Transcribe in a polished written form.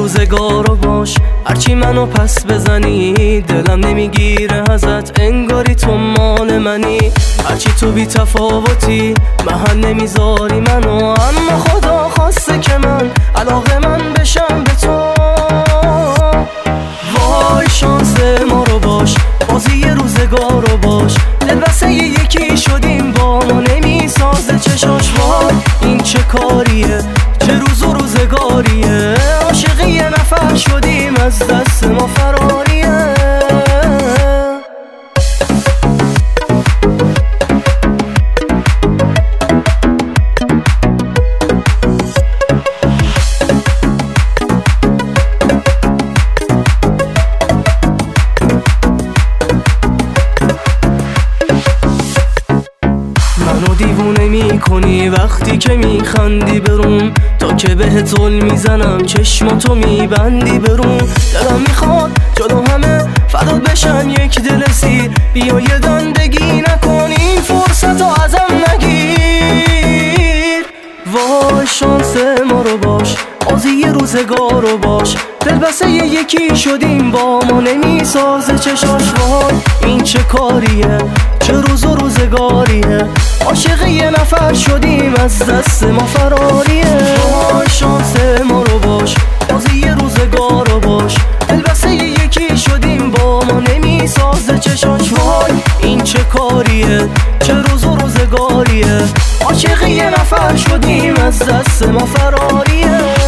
روزگارو باش، هرچی منو پس بزنی دلم نمیگیره ازت، انگاری تو مال منی. هرچی تو بی تفاوتی محل نمیذاری منو، اما خدا خواسته که من علاقه من بشم به تو. وای شانس ما رو باش، بازی روزگارو باش، دل بسته یکی شدیم با ما نمیسازه چشاش. وای این چه کاریه، چه روز و روزگاریه، عاشق یه نفر شدیم از دست ما فراریه. منو دیوونه میکنی وقتی که میخندی برون، تا که بهت ظلم میزنم چشماتو میبندی برون. دلم میخواد جلو همه فدات بشم یک دل سیر، بیا یه دندگی نکن این فرصتو ازم نگیر. وای شانس ما رو باش، بازی روزگارو باش، دل بسته یکی شدیم با ما نمیسازه چشاش. وای این چه کاریه، چه روز و روزگاریه، عاشق یه نفر شدیم از دست ما فراریه. وای شانس ما رو باش، بازی روزگارو باش، دل بسته یکی شدیم با ما نمیسازه چشاش. وای این چه کاریه، چه روز و روزگاریه، عاشق یه نفر شدیم از دست ما فراریه.